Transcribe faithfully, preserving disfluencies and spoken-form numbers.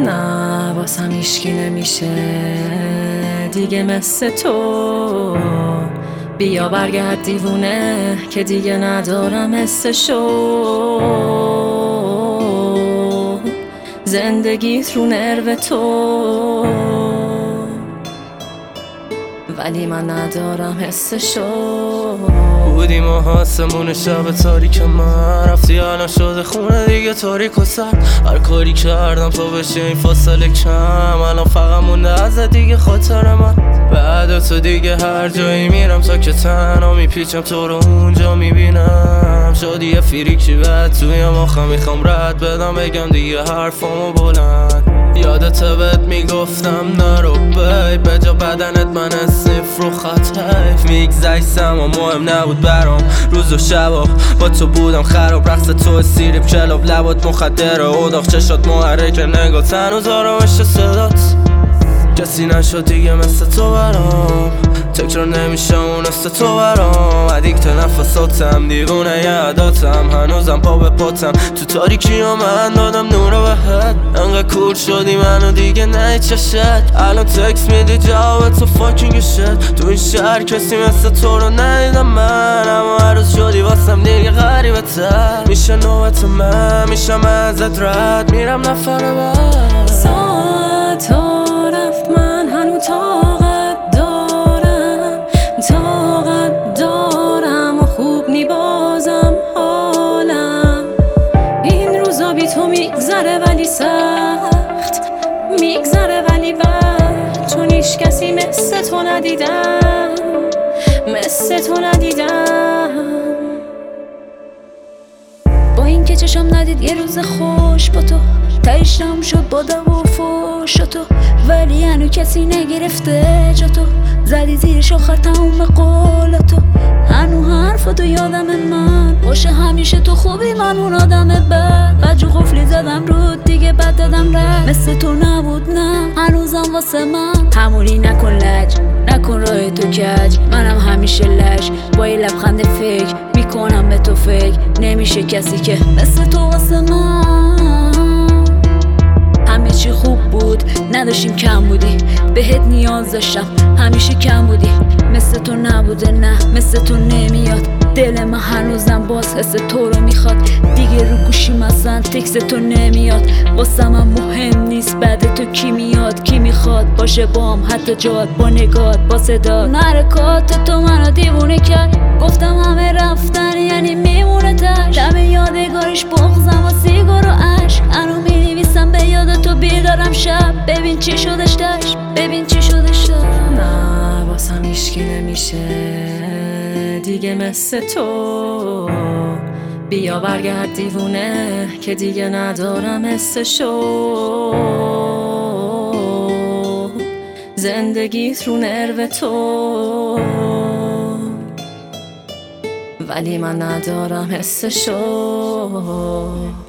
نه واسم هیشکی نمیشه دیگه مثل تو. بیا برگرد دیوونه که دیگه ندارم مثل شو. زندگیت رو نرو تو ولی من ندارم حس شو. بودیم و آسمون شب تاریک من رفتی الان شده خونه دیگه تاریک و سر. هر کاری کردم تا بشه این فاصله کم الان فقط مونده از دیگه خاطر من. بعد تو دیگه هر جایی میرم تا که تنها میپیچم تو رو اونجا میبینم. شادی فریکی بعد تویم آخه میخوام رد بدم بگم دیگه حرفامو بلند. یادت بهت میگفتم نرو بی به جا بدنت من صفر و خط حیف میگذشتم و مهم نبود برام روز و شبا با تو بودم خراب. رقص تو سیریب کلاب لبات مخدره اداخ چشات محرک نگات هنوز آرامش صدات. کسی نشد دیگه مثل تو برام تکرار نمیشه اون است تو برام. ادیکت نفساتم دیوونه یاداتم هنوزم پا به پاتم تو تاریکی ها من دادم نورو بهت. انقدر کور شدی منو دیگه نه چشت الان تکس میدی جواب تو فاکینگ شد. تو این شهر کسی مثل تو رو ندیدم من اما هر روز شدی واسم دیگه غریبه تر. میشه نوبت من میشم ازت رد میرم نفر بعد. ساعت ها رفت من هنو طاقت دارم طاقت دارم و خوب نیبازم حالم. این روزا بی تو میگذره ولی سخت میگذره ولی بد چون هیچ کسی مثل تو ندیدم مثل تو ندیدم. با این که چشم ندید یه روز خوش با تو تایشم شد با دو و فوش تو ولی هنو کسی نگرفته جا تو. زدی زیرش آخر تموم قول تو هنو حرفتو یادم من باشه همیشه تو خوبی من اون آدم بد. بجو قفلی زدم رود دیگه بد دادم رد مثل تو نبود نه هنوزم واسه من. همونی نکن لج نکن راه تو کج منم همیشه لج با یه لبخند فکر میکنم به تو فکر نمیشه کسی که مثل تو واسه من. همه چی خوب بود نداشتیم کم بودی بهت نیاز داشتم همیشه کم بودی مثل تو نبوده نه مثل تو نمیاد. دل من هنوزم باز حس تو رو میخواد دیگه رو گوشی مثلا تکس تو نمیاد. واسه من مهم نیست بعد تو کی میاد کی میخواد باشه بام حتی جات با نگات با صدا. حرکات تو منو دیوونه کرد گفتم همه رفتن یعنی میمونه تش. دم یادگاریش بغزم و سیگار و عشق هنو مینویسم به یاد تو بیدارم شب ببین چی شدش تش ببین چی شدش تش. نه واسم هیشکی نمیشه دیگه مثل تو. بیا برگرد دیوونه که دیگه ندارم مثل شو. زندگیت رو نرو تو ولی من ندارم حس شو.